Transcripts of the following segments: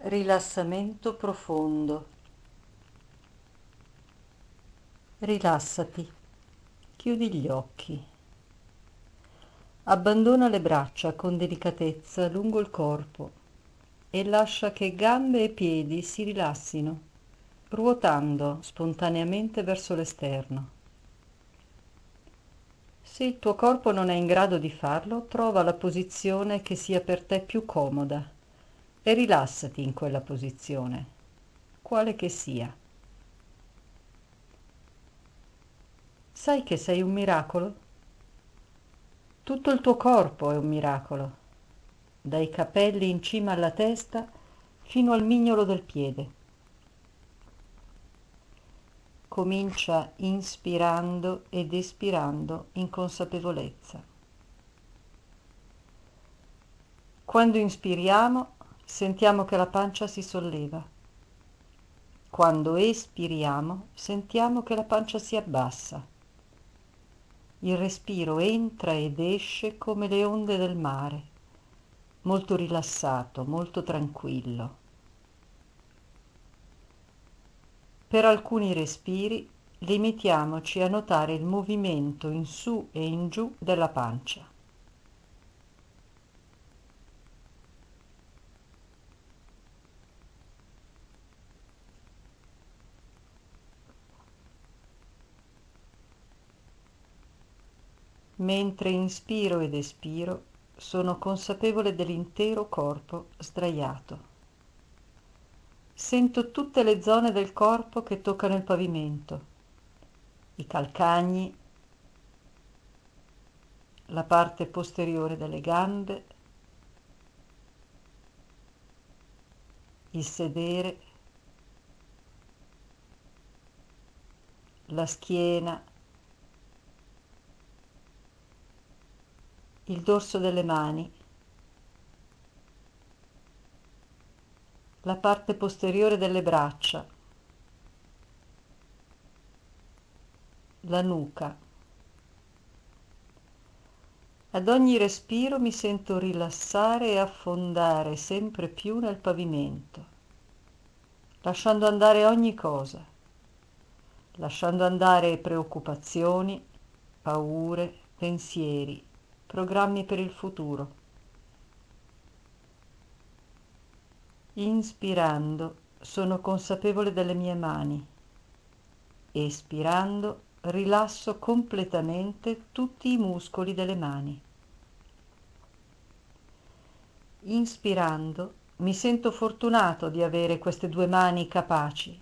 Rilassamento profondo. Rilassati, chiudi gli occhi. Abbandona le braccia con delicatezza lungo il corpo e lascia che gambe e piedi si rilassino, ruotando spontaneamente verso l'esterno. Se il tuo corpo non è in grado di farlo, trova la posizione che sia per te più comoda e rilassati in quella posizione, quale che sia. Sai che sei un miracolo? Tutto il tuo corpo è un miracolo, dai capelli in cima alla testa fino al mignolo del piede. Comincia inspirando ed espirando in consapevolezza. Quando inspiriamo, sentiamo che la pancia si solleva. Quando espiriamo, sentiamo che la pancia si abbassa. Il respiro entra ed esce come le onde del mare, molto rilassato, molto tranquillo. Per alcuni respiri limitiamoci a notare il movimento in su e in giù della pancia. Mentre inspiro ed espiro, sono consapevole dell'intero corpo sdraiato. Sento tutte le zone del corpo che toccano il pavimento, i calcagni, la parte posteriore delle gambe, il sedere, la schiena, il dorso delle mani, la parte posteriore delle braccia, la nuca. Ad ogni respiro mi sento rilassare e affondare sempre più nel pavimento, lasciando andare ogni cosa, lasciando andare preoccupazioni, paure, pensieri, programmi per il futuro. Inspirando sono consapevole delle mie mani, espirando rilasso completamente tutti i muscoli delle mani. Inspirando mi sento fortunato di avere queste due mani capaci.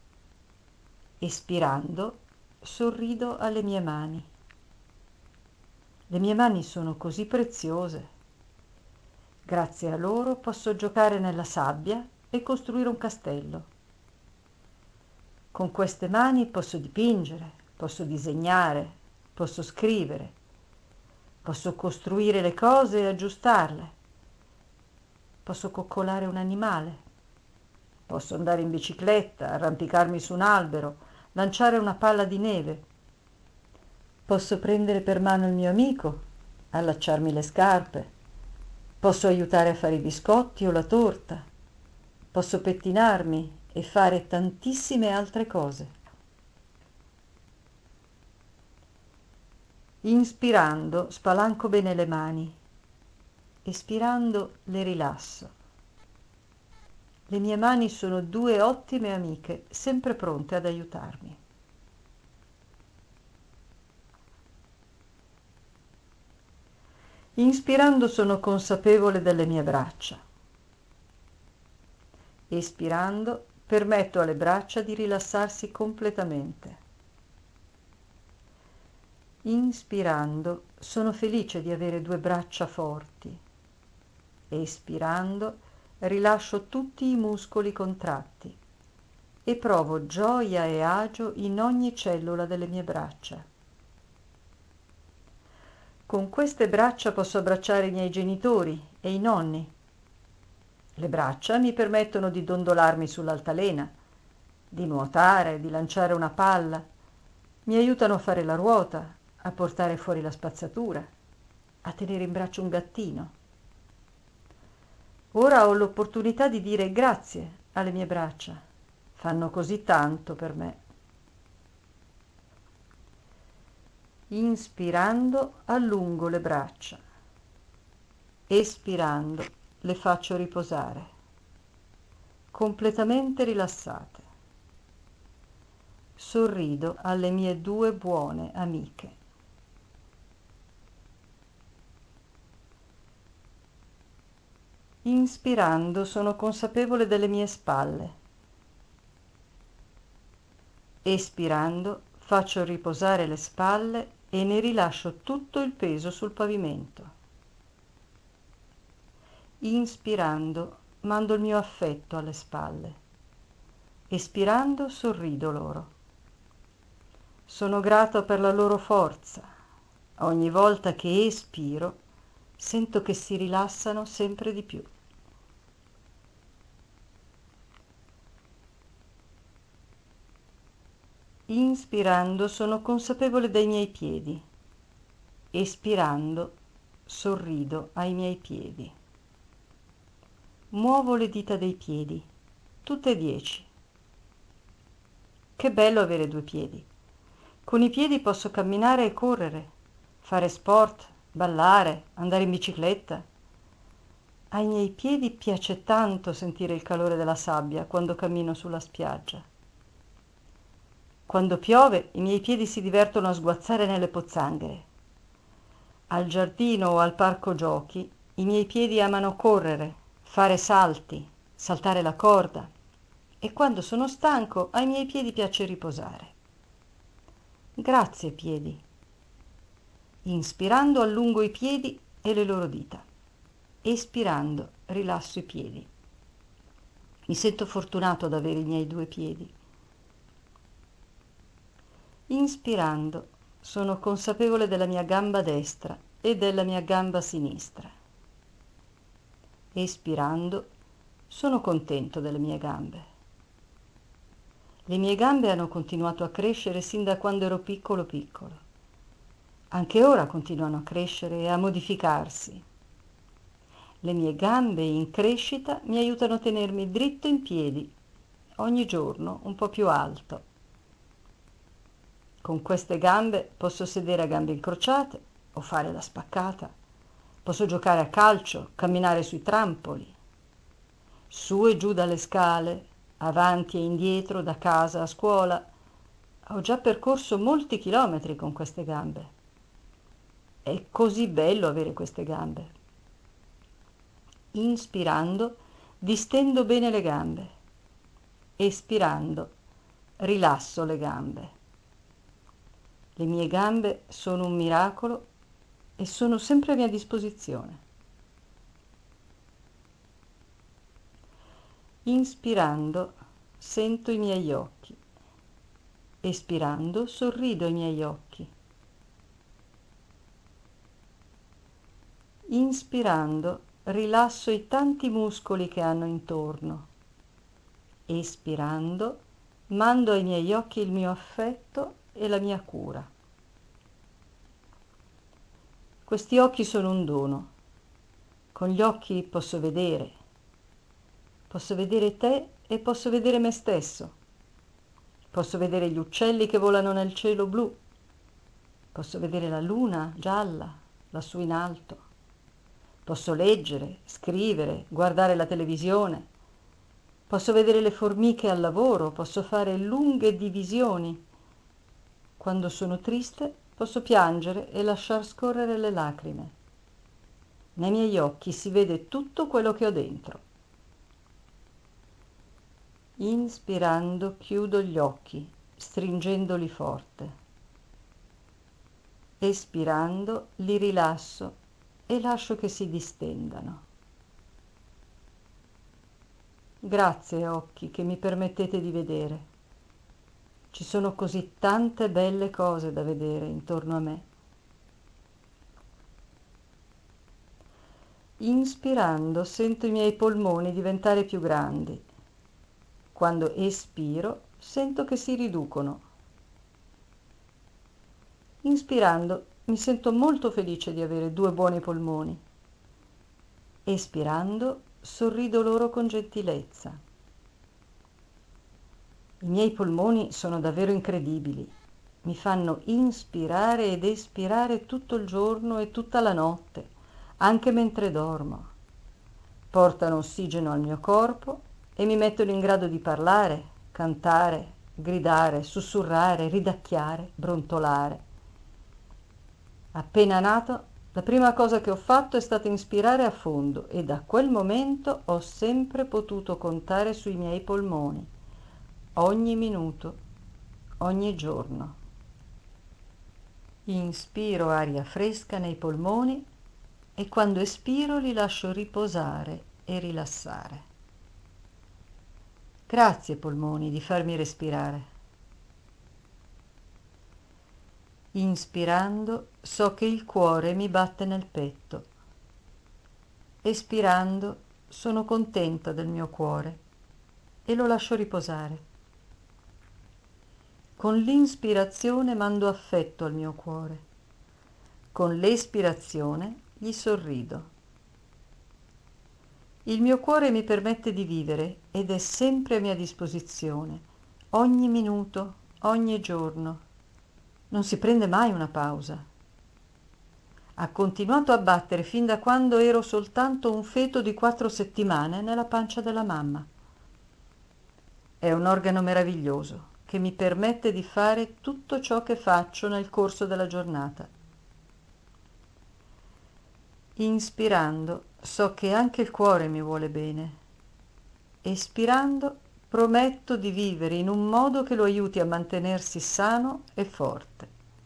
Espirando sorrido alle mie mani. Le mie mani sono così preziose. Grazie a loro posso giocare nella sabbia e costruire un castello. Con queste mani posso dipingere, posso disegnare, posso scrivere, posso costruire le cose e aggiustarle, posso coccolare un animale, posso andare in bicicletta, arrampicarmi su un albero, lanciare una palla di neve, posso prendere per mano il mio amico, allacciarmi le scarpe, posso aiutare a fare i biscotti o la torta, posso pettinarmi e fare tantissime altre cose. Inspirando spalanco bene le mani, espirando le rilasso. Le mie mani sono due ottime amiche, sempre pronte ad aiutarmi. Inspirando sono consapevole delle mie braccia. Espirando permetto alle braccia di rilassarsi completamente. Inspirando sono felice di avere due braccia forti. Espirando rilascio tutti i muscoli contratti e provo gioia e agio in ogni cellula delle mie braccia. Con queste braccia posso abbracciare i miei genitori e i nonni. Le braccia mi permettono di dondolarmi sull'altalena, di nuotare, di lanciare una palla. Mi aiutano a fare la ruota, a portare fuori la spazzatura, a tenere in braccio un gattino. Ora ho l'opportunità di dire grazie alle mie braccia. Fanno così tanto per me. Inspirando allungo le braccia. Espirando le faccio riposare, completamente rilassate. Sorrido alle mie due buone amiche. Inspirando sono consapevole delle mie spalle. Espirando faccio riposare le spalle e ne rilascio tutto il peso sul pavimento. Inspirando mando il mio affetto alle spalle. Espirando sorrido loro. Sono grato per la loro forza. Ogni volta che espiro sento che si rilassano sempre di più. Inspirando sono consapevole dei miei piedi. Espirando sorrido ai miei piedi. Muovo le dita dei piedi, tutte e 10. Che bello avere due piedi. Con i piedi posso camminare e correre, fare sport, ballare, andare in bicicletta. Ai miei piedi piace tanto sentire il calore della sabbia quando cammino sulla spiaggia. Quando piove, i miei piedi si divertono a sguazzare nelle pozzanghere. Al giardino o al parco giochi, i miei piedi amano correre, fare salti, saltare la corda. E quando sono stanco, ai miei piedi piace riposare. Grazie, piedi. Inspirando allungo i piedi e le loro dita. Espirando rilasso i piedi. Mi sento fortunato ad avere i miei due piedi. Inspirando sono consapevole della mia gamba destra e della mia gamba sinistra. Espirando sono contento delle mie gambe. Le mie gambe hanno continuato a crescere sin da quando ero piccolo piccolo. Anche ora continuano a crescere e a modificarsi. Le mie gambe in crescita mi aiutano a tenermi dritto in piedi, ogni giorno un po' più alto. Con queste gambe posso sedere a gambe incrociate o fare la spaccata. Posso giocare a calcio, camminare sui trampoli, su e giù dalle scale, avanti e indietro, da casa a scuola. Ho già percorso molti chilometri con queste gambe. È così bello avere queste gambe. Inspirando, distendo bene le gambe. Espirando, rilasso le gambe. Le mie gambe sono un miracolo e sono sempre a mia disposizione. Inspirando, sento i miei occhi. Espirando, sorrido ai miei occhi. Inspirando, rilasso i tanti muscoli che hanno intorno. Espirando, mando ai miei occhi il mio affetto e la mia cura. Questi occhi sono un dono. Con gli occhi posso vedere te e posso vedere me stesso. Posso vedere gli uccelli che volano nel cielo blu. Posso vedere la luna gialla lassù in alto. Posso leggere, scrivere, guardare la televisione. Posso vedere le formiche al lavoro, posso fare lunghe divisioni. Quando sono triste posso piangere e lasciar scorrere le lacrime. Nei miei occhi si vede tutto quello che ho dentro. Inspirando chiudo gli occhi, stringendoli forte. Espirando li rilasso e lascio che si distendano. Grazie occhi che mi permettete di vedere. Ci sono così tante belle cose da vedere intorno a me. Inspirando sento i miei polmoni diventare più grandi. Quando espiro sento che si riducono. Inspirando mi sento molto felice di avere due buoni polmoni. Espirando sorrido loro con gentilezza. I miei polmoni sono davvero incredibili. Mi fanno inspirare ed espirare tutto il giorno e tutta la notte, anche mentre dormo. Portano ossigeno al mio corpo e mi mettono in grado di parlare, cantare, gridare, sussurrare, ridacchiare, brontolare. Appena nato, la prima cosa che ho fatto è stata inspirare a fondo e da quel momento ho sempre potuto contare sui miei polmoni, ogni minuto, ogni giorno. Inspiro aria fresca nei polmoni e quando espiro li lascio riposare e rilassare. Grazie polmoni di farmi respirare. Inspirando so che il cuore mi batte nel petto. Espirando sono contenta del mio cuore e lo lascio riposare. Con l'inspirazione mando affetto al mio cuore. Con l'espirazione gli sorrido. Il mio cuore mi permette di vivere ed è sempre a mia disposizione, ogni minuto, ogni giorno. Non si prende mai una pausa. Ha continuato a battere fin da quando ero soltanto un feto di 4 settimane nella pancia della mamma. È un organo meraviglioso che mi permette di fare tutto ciò che faccio nel corso della giornata. Inspirando so che anche il cuore mi vuole bene. Espirando prometto di vivere in un modo che lo aiuti a mantenersi sano e forte.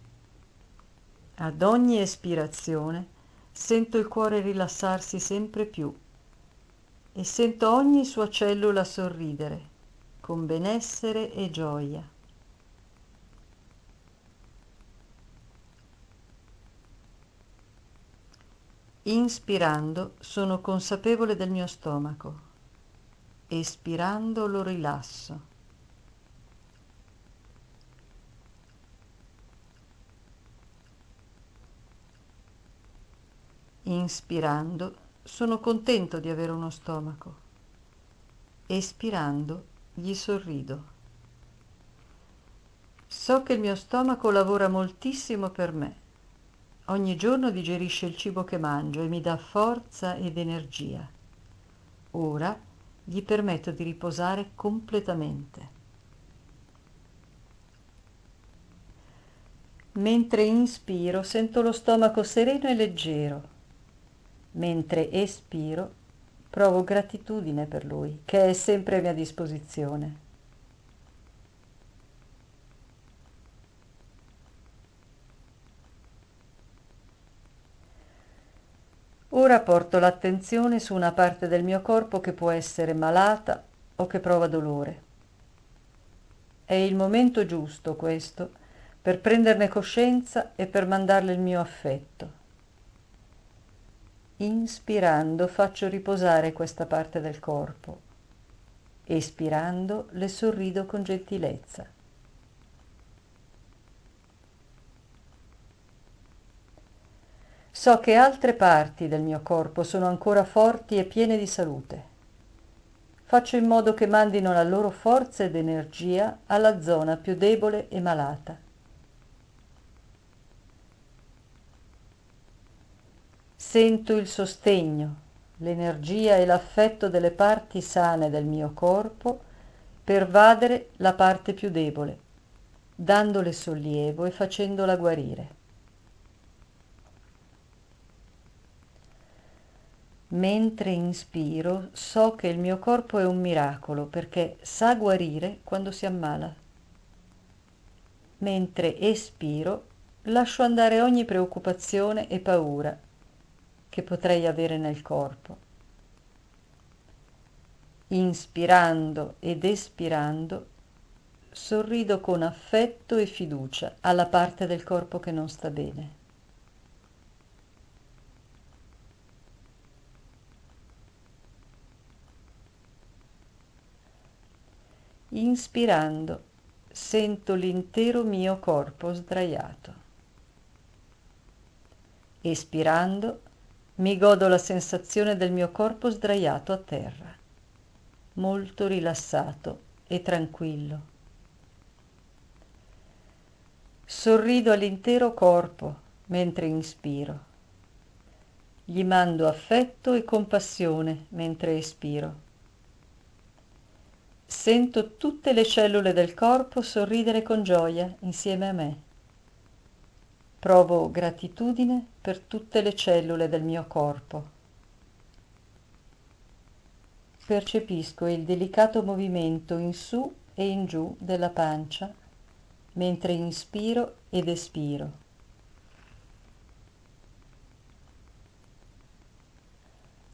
Ad ogni espirazione sento il cuore rilassarsi sempre più e sento ogni sua cellula sorridere con benessere e gioia. Inspirando sono consapevole del mio stomaco, espirando lo rilasso. Inspirando sono contento di avere uno stomaco, espirando gli sorrido. So che il mio stomaco lavora moltissimo per me. Ogni giorno digerisce il cibo che mangio e mi dà forza ed energia. Ora gli permetto di riposare completamente. Mentre inspiro sento lo stomaco sereno e leggero. Mentre espiro provo gratitudine per lui, che è sempre a mia disposizione. Ora porto l'attenzione su una parte del mio corpo che può essere malata o che prova dolore. È il momento giusto questo per prenderne coscienza e per mandarle il mio affetto. Inspirando faccio riposare questa parte del corpo. Espirando le sorrido con gentilezza. So che altre parti del mio corpo sono ancora forti e piene di salute. Faccio in modo che mandino la loro forza ed energia alla zona più debole e malata. Sento il sostegno, l'energia e l'affetto delle parti sane del mio corpo pervadere la parte più debole, dandole sollievo e facendola guarire. Mentre inspiro so che il mio corpo è un miracolo perché sa guarire quando si ammala. Mentre espiro lascio andare ogni preoccupazione e paura che potrei avere nel corpo. Inspirando ed espirando sorrido con affetto e fiducia alla parte del corpo che non sta bene. Inspirando sento l'intero mio corpo sdraiato. Espirando Mi godo la sensazione del mio corpo sdraiato a terra, molto rilassato e tranquillo. Sorrido all'intero corpo mentre inspiro. Gli mando affetto e compassione mentre espiro. Sento tutte le cellule del corpo sorridere con gioia insieme a me. Provo gratitudine per tutte le cellule del mio corpo. Percepisco il delicato movimento in su e in giù della pancia mentre inspiro ed espiro.